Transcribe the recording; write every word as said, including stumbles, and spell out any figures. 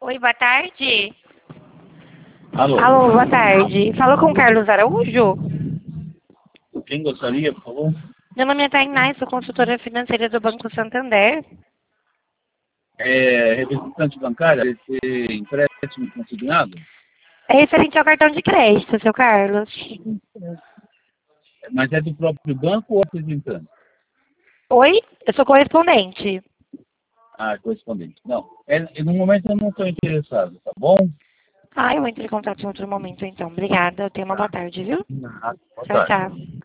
Oi, boa tarde. Alô, Alô, boa tarde. Falou com o Carlos Araújo? quem gostaria, por favor? Meu nome é Tainá, sou consultora financeira do Banco Santander. É representante bancária, esse empréstimo consignado, É referente ao cartão de crédito, seu Carlos. mas é do próprio banco ou representante? Oi, eu sou correspondente. Ah, correspondente. Não, é, no momento eu não estou interessado, tá bom? Ah, eu entro em contato em outro momento, então. Obrigada. Tenha uma boa Tá. tarde, viu? Nada. Boa Tchau, tarde. tchau.